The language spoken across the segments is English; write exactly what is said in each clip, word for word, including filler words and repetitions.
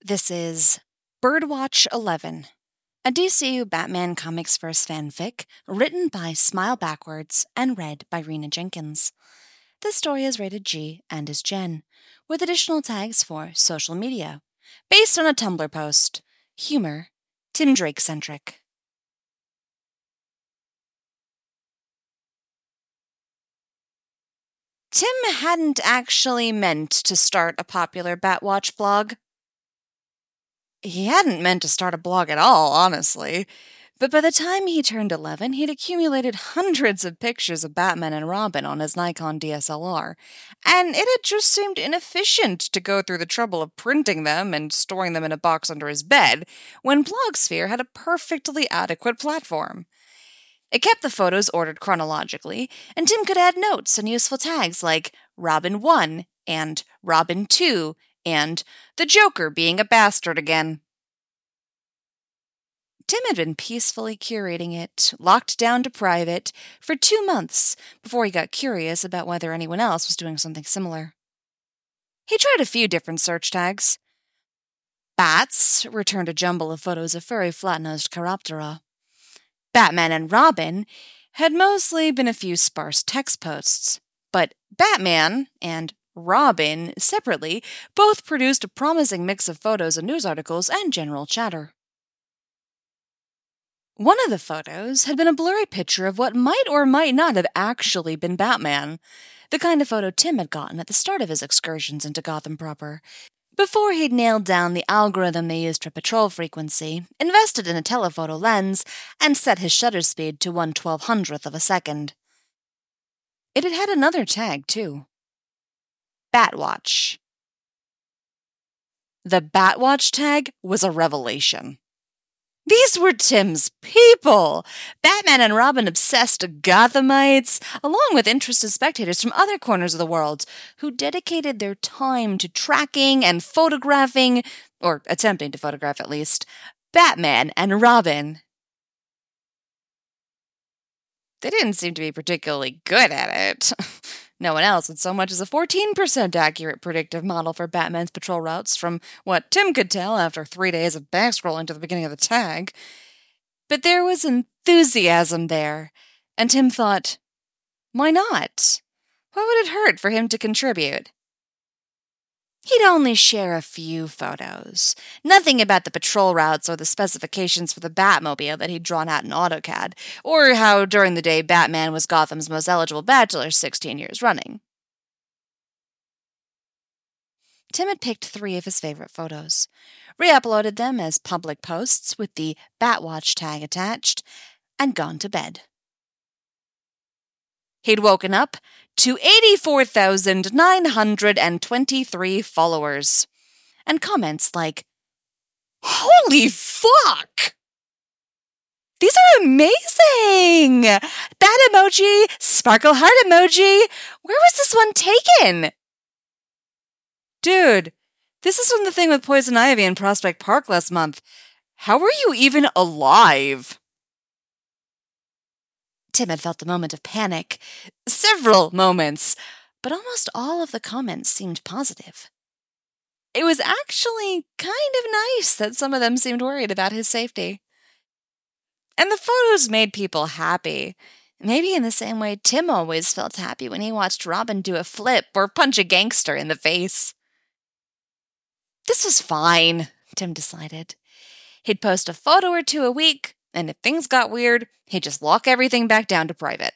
This is Birdwatch eleven, a D C U Batman Comics Verse fanfic written by Smile Backwards and read by Rena Jenkins. This story is rated G and is Gen, with additional tags for social media, based on a Tumblr post, humor, Tim Drake-centric. Tim hadn't actually meant to start a popular Batwatch blog. He hadn't meant to start a blog at all, honestly. But by the time he turned eleven, he'd accumulated hundreds of pictures of Batman and Robin on his Nikon D S L R, and it had just seemed inefficient to go through the trouble of printing them and storing them in a box under his bed, when Blogsphere had a perfectly adequate platform. It kept the photos ordered chronologically, and Tim could add notes and useful tags like Robin one and Robin two and the Joker being a bastard again. Tim had been peacefully curating it, locked down to private, for two months before he got curious about whether anyone else was doing something similar. He tried a few different search tags. Bats returned a jumble of photos of furry flat-nosed Chiroptera. Batman and Robin had mostly been a few sparse text posts, but Batman and Robin, separately, both produced a promising mix of photos and news articles and general chatter. One of the photos had been a blurry picture of what might or might not have actually been Batman, the kind of photo Tim had gotten at the start of his excursions into Gotham proper, before he'd nailed down the algorithm they used for patrol frequency, invested in a telephoto lens, and set his shutter speed to one twelve hundredth of a second. It had had another tag, too. Batwatch. The Batwatch tag was a revelation. These were Tim's people! Batman and Robin obsessed Gothamites, along with interested spectators from other corners of the world, who dedicated their time to tracking and photographing, or attempting to photograph at least, Batman and Robin. They didn't seem to be particularly good at it. No one else had so much as a fourteen percent accurate predictive model for Batman's patrol routes from what Tim could tell after three days of backscrolling to the beginning of the tag. But there was enthusiasm there, and Tim thought, why not? What would it hurt for him to contribute? He'd only share a few photos. Nothing about the patrol routes or the specifications for the Batmobile that he'd drawn out in AutoCAD, or how during the day Batman was Gotham's most eligible bachelor sixteen years running. Tim had picked three of his favorite photos, re-uploaded them as public posts with the Batwatch tag attached, and gone to bed. He'd woken up to eighty-four thousand nine hundred twenty-three followers, and comments like, "Holy fuck! These are amazing! Bat emoji, sparkle heart emoji, where was this one taken? Dude, this is from the thing with Poison Ivy in Prospect Park last month. How were you even alive?" Tim had felt a moment of panic. Several moments, but almost all of the comments seemed positive. It was actually kind of nice that some of them seemed worried about his safety. And the photos made people happy, maybe in the same way Tim always felt happy when he watched Robin do a flip or punch a gangster in the face. This was fine, Tim decided. He'd post a photo or two a week, and if things got weird, he'd just lock everything back down to private.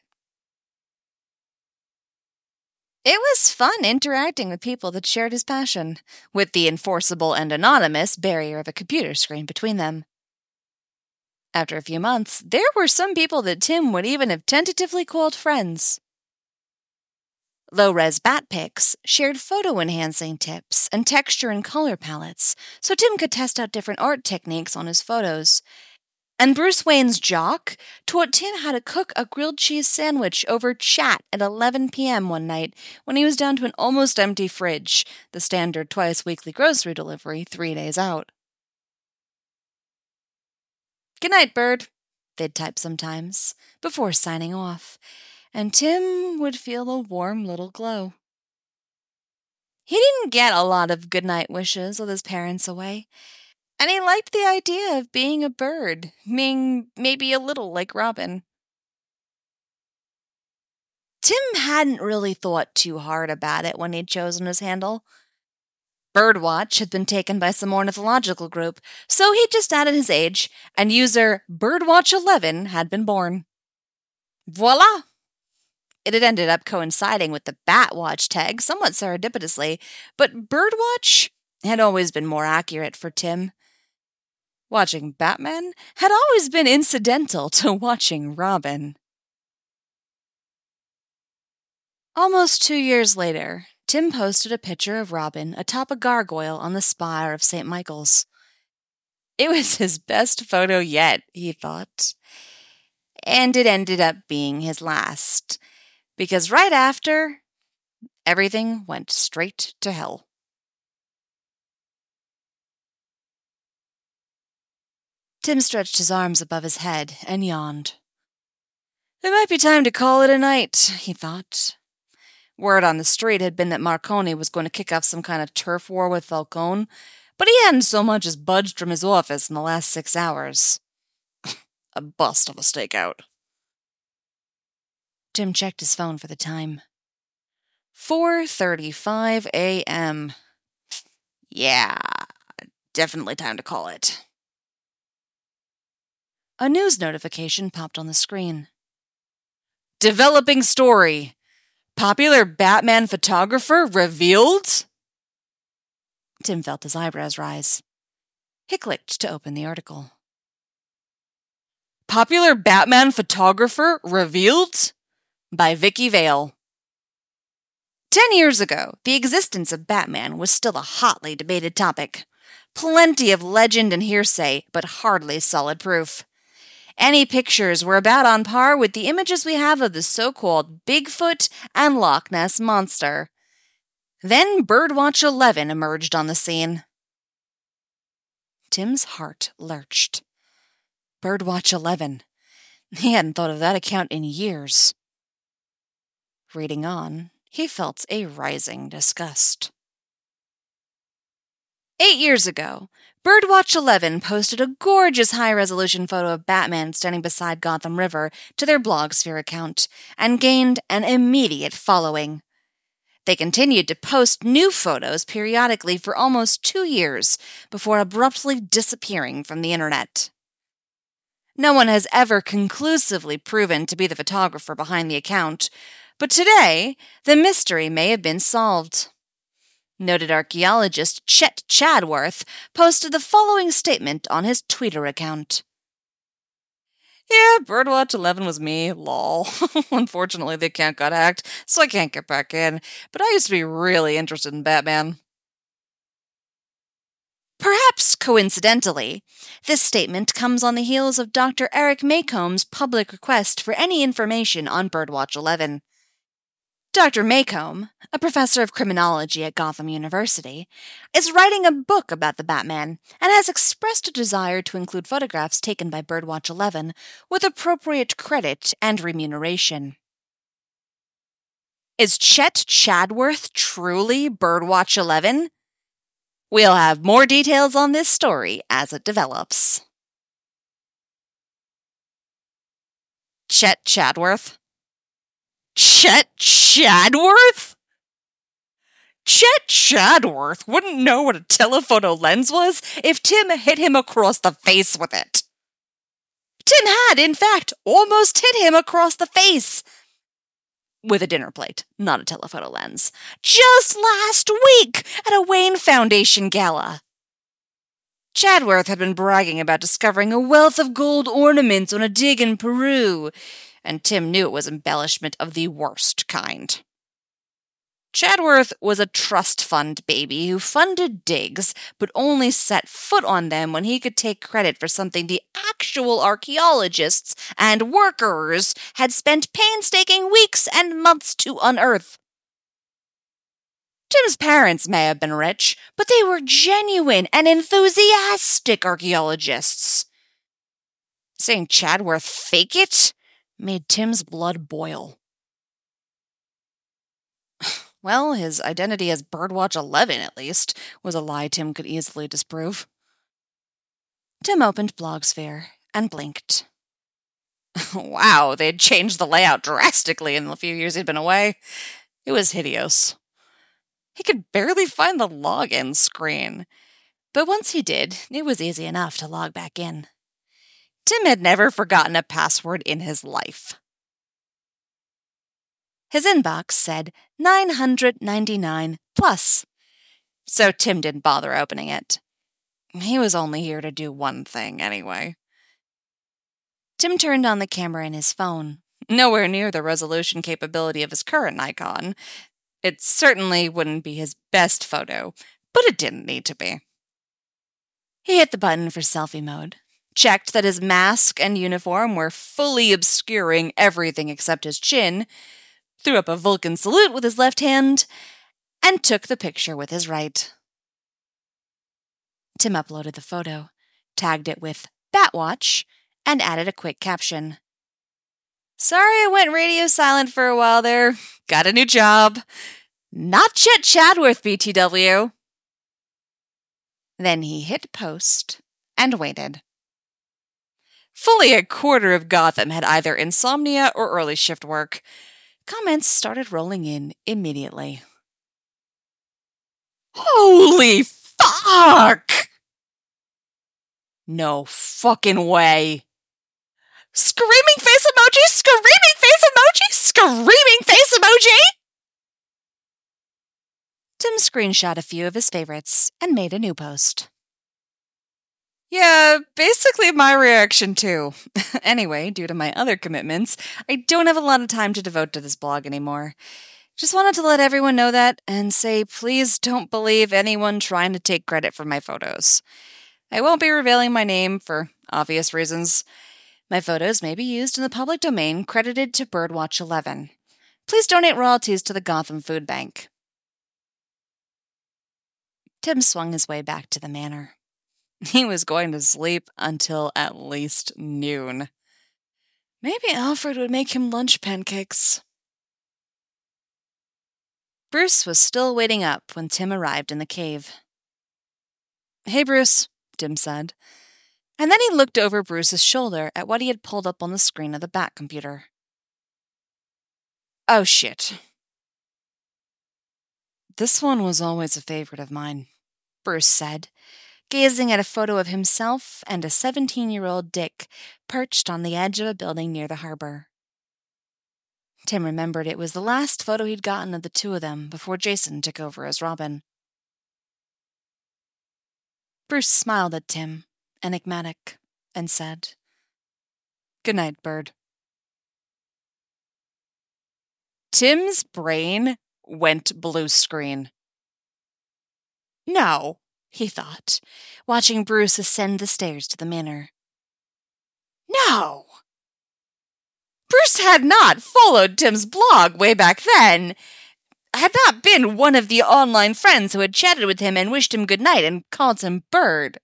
It was fun interacting with people that shared his passion, with the enforceable and anonymous barrier of a computer screen between them. After a few months, there were some people that Tim would even have tentatively called friends. Low-res bat pics shared photo-enhancing tips and texture and color palettes, so Tim could test out different art techniques on his photos. And Bruce Wayne's Jock taught Tim how to cook a grilled cheese sandwich over chat at eleven p.m. one night when he was down to an almost empty fridge, the standard twice-weekly grocery delivery three days out. "Good night, Bird," they'd type sometimes, before signing off, and Tim would feel a warm little glow. He didn't get a lot of goodnight wishes with his parents away, and he liked the idea of being a bird, being maybe a little like Robin. Tim hadn't really thought too hard about it when he'd chosen his handle. Birdwatch had been taken by some ornithological group, so he'd just added his age, and user Birdwatch eleven had been born. Voila! It had ended up coinciding with the Batwatch tag somewhat serendipitously, but Birdwatch had always been more accurate for Tim. Watching Batman had always been incidental to watching Robin. Almost two years later, Tim posted a picture of Robin atop a gargoyle on the spire of Saint Michael's. It was his best photo yet, he thought. And it ended up being his last, because right after, everything went straight to hell. Tim stretched his arms above his head and yawned. It might be time to call it a night, he thought. Word on the street had been that Marconi was going to kick off some kind of turf war with Falcone, but he hadn't so much as budged from his office in the last six hours. A bust of a stakeout. Tim checked his phone for the time. four thirty-five a.m. Yeah, definitely time to call it. A news notification popped on the screen. Developing story. Popular Batman photographer revealed? Tim felt his eyebrows rise. He clicked to open the article. Popular Batman photographer revealed? By Vicky Vale. Ten years ago, the existence of Batman was still a hotly debated topic. Plenty of legend and hearsay, but hardly solid proof. Any pictures were about on par with the images we have of the so-called Bigfoot and Loch Ness Monster. Then Birdwatch eleven emerged on the scene. Tim's heart lurched. Birdwatch eleven. He hadn't thought of that account in years. Reading on, he felt a rising disgust. Eight years ago, Birdwatch eleven posted a gorgeous high-resolution photo of Batman standing beside Gotham River to their Blogsphere account and gained an immediate following. They continued to post new photos periodically for almost two years before abruptly disappearing from the internet. No one has ever conclusively proven to be the photographer behind the account, but today the mystery may have been solved. Noted archaeologist Chet Chadworth posted the following statement on his Twitter account. Yeah, Birdwatch eleven was me, lol. Unfortunately, the account got hacked, so I can't get back in, but I used to be really interested in Batman. Perhaps coincidentally, this statement comes on the heels of Doctor Eric Maycomb's public request for any information on Birdwatch eleven. Doctor Maycomb, a professor of criminology at Gotham University, is writing a book about the Batman and has expressed a desire to include photographs taken by Birdwatch eleven with appropriate credit and remuneration. Is Chet Chadworth truly Birdwatch eleven? We'll have more details on this story as it develops. Chet Chadworth? Chet Chadworth? Chet Chadworth wouldn't know what a telephoto lens was if Tim hit him across the face with it. Tim had, in fact, almost hit him across the face. With a dinner plate, not a telephoto lens. Just last week at a Wayne Foundation gala. Chadworth had been bragging about discovering a wealth of gold ornaments on a dig in Peru, and Tim knew it was embellishment of the worst kind. Chadworth was a trust fund baby who funded digs, but only set foot on them when he could take credit for something the actual archaeologists and workers had spent painstaking weeks and months to unearth. Tim's parents may have been rich, but they were genuine and enthusiastic archaeologists. Saying Chadworth fake it made Tim's blood boil. Well, his identity as Birdwatch eleven, at least, was a lie Tim could easily disprove. Tim opened Blogsphere and blinked. Wow, they'd changed the layout drastically in the few years he'd been away. It was hideous. He could barely find the login screen. But once he did, it was easy enough to log back in. Tim had never forgotten a password in his life. His inbox said nine hundred ninety-nine plus, so Tim didn't bother opening it. He was only here to do one thing anyway. Tim turned on the camera in his phone, nowhere near the resolution capability of his current Nikon. It certainly wouldn't be his best photo, but it didn't need to be. He hit the button for selfie mode, checked that his mask and uniform were fully obscuring everything except his chin, threw up a Vulcan salute with his left hand, and took the picture with his right. Tim uploaded the photo, tagged it with Batwatch, and added a quick caption. Sorry I went radio silent for a while there. Got a new job. Not Chet Chadworth, B T W. Then he hit post and waited. Fully a quarter of Gotham had either insomnia or early shift work. Comments started rolling in immediately. Holy fuck! No fucking way. Screaming face emoji! Screaming face emoji! Screaming face emoji! Tim screenshot a few of his favorites and made a new post. Yeah, basically my reaction too. Anyway, due to my other commitments, I don't have a lot of time to devote to this blog anymore. Just wanted to let everyone know that and say please don't believe anyone trying to take credit for my photos. I won't be revealing my name for obvious reasons. My photos may be used in the public domain credited to Birdwatch eleven. Please donate royalties to the Gotham Food Bank. Tim swung his way back to the manor. He was going to sleep until at least noon. Maybe Alfred would make him lunch pancakes. Bruce was still waiting up when Tim arrived in the cave. Hey, Bruce, Tim said. And then he looked over Bruce's shoulder at what he had pulled up on the screen of the Bat computer. Oh, shit. This one was always a favorite of mine, Bruce said, gazing at a photo of himself and a seventeen-year-old Dick perched on the edge of a building near the harbor. Tim remembered it was the last photo he'd gotten of the two of them before Jason took over as Robin. Bruce smiled at Tim, enigmatic, and said, Good night, Bird. Tim's brain went blue screen. No, he thought, watching Bruce ascend the stairs to the manor. No! Bruce had not followed Tim's blog way back then, had not been one of the online friends who had chatted with him and wished him good night and called him Bird.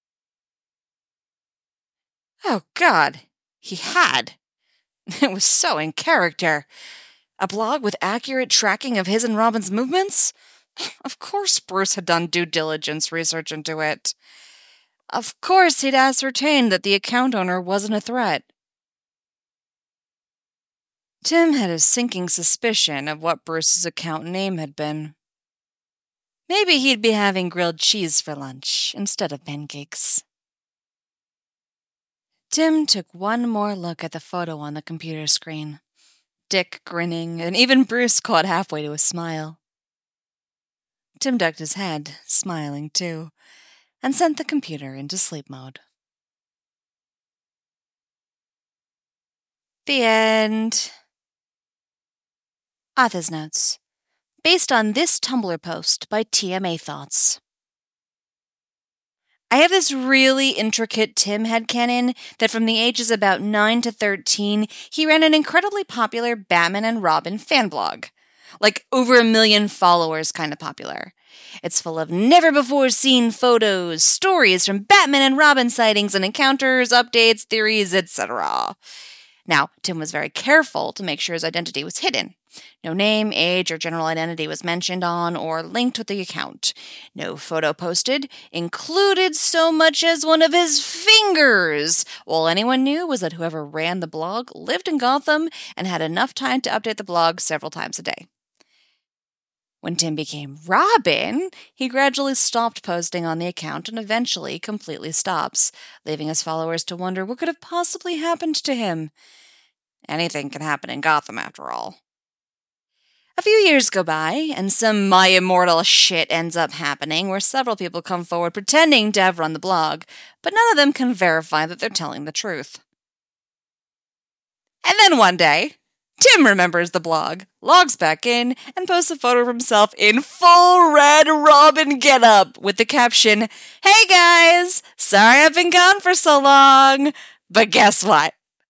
Oh, God, he had. It was so in character. A blog with accurate tracking of his and Robin's movements? Of course Bruce had done due diligence research into it. Of course he'd ascertained that the account owner wasn't a threat. Tim had a sinking suspicion of what Bruce's account name had been. Maybe he'd be having grilled cheese for lunch instead of pancakes. Tim took one more look at the photo on the computer screen. Dick grinning, and even Bruce caught halfway to a smile. Tim ducked his head, smiling too, and sent the computer into sleep mode. The end. Author's notes. Based on this Tumblr post by T M A Thoughts. I have this really intricate Tim headcanon that from the ages about nine to thirteen, he ran an incredibly popular Batman and Robin fan blog. Like over a million followers kind of popular. It's full of never-before-seen photos, stories from Batman and Robin sightings and encounters, updates, theories, et cetera. Now, Tim was very careful to make sure his identity was hidden. No name, age, or general identity was mentioned on or linked with the account. No photo posted included so much as one of his fingers. All anyone knew was that whoever ran the blog lived in Gotham and had enough time to update the blog several times a day. When Tim became Robin, he gradually stopped posting on the account and eventually completely stops, leaving his followers to wonder what could have possibly happened to him. Anything can happen in Gotham, after all. A few years go by, and some My Immortal shit ends up happening where several people come forward pretending to have run the blog, but none of them can verify that they're telling the truth. And then one day, Tim remembers the blog, logs back in, and posts a photo of himself in full Red Robin getup with the caption, "Hey guys, sorry I've been gone for so long, but guess what?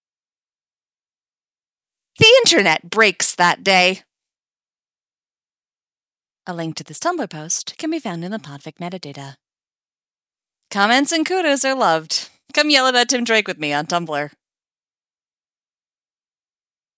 The internet breaks that day." A link to this Tumblr post can be found in the Podfic metadata. Comments and kudos are loved. Come yell about Tim Drake with me on Tumblr.